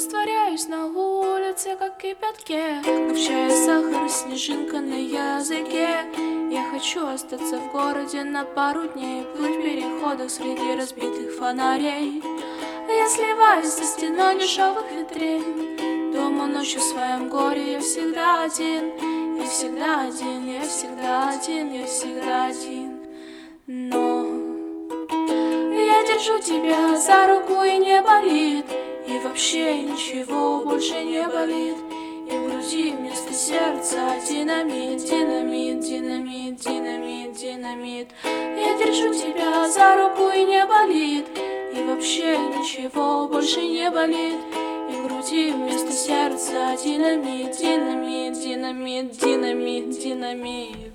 Растворяюсь на улице, как в кипятке, как в чае сахар, снежинка на языке. Я хочу остаться в городе на пару дней, плыть в переходах среди разбитых фонарей. Я сливаюсь со стеной дешевых витрин. Дома ночью в своем горе я всегда один. Я всегда один, я всегда один, я всегда один. Но я держу тебя за руку и не болит, и вообще ничего больше не болит. И в груди вместо сердца динамит, динамит, динамит, динамит, динамит. Я держу тебя за руку и не болит, и вообще ничего больше не болит. И в груди вместо сердца динамит, динамит, динамит, динамит, динамит.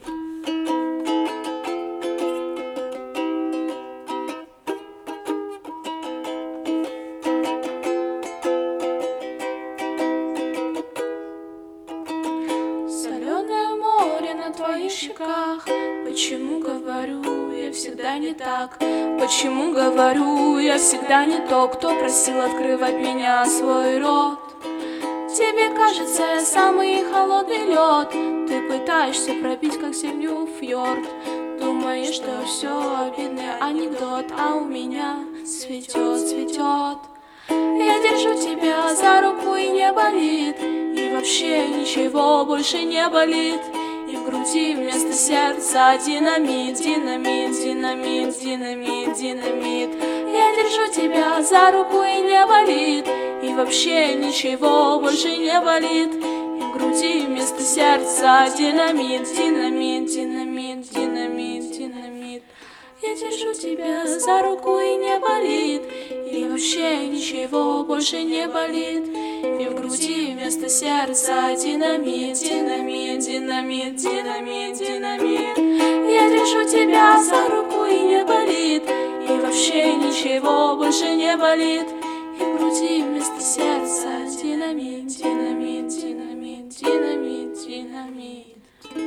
Соленое море на твоих щеках. Почему говорю я всегда не так? Почему говорю я всегда не то, кто просил открывать меня свой рот? Тебе кажется, я самый холодный лед. Ты пытаешься пробить, как землю фьорд. Думаешь, что все обидный анекдот, а у меня цветет, цветет. Я держу тебя за руку и не болит, и вообще ничего больше не болит. И в груди вместо сердца динамит, динамит, динамит, динамит, динамит. Я держу тебя за руку и не болит, и вообще ничего больше не болит. И в груди вместо сердца динамит, динамит, динамит, динамит, динамит. Я держу тебя за руку и не болит, и вообще ничего больше не болит. И в груди вместо сердца динамит, динамит, динамит, динамит, динамит. Я держу тебя за руку и не болит, и вообще ничего больше не болит. И в груди вместо сердца динамит, динамит, динамит, динамит, динамит.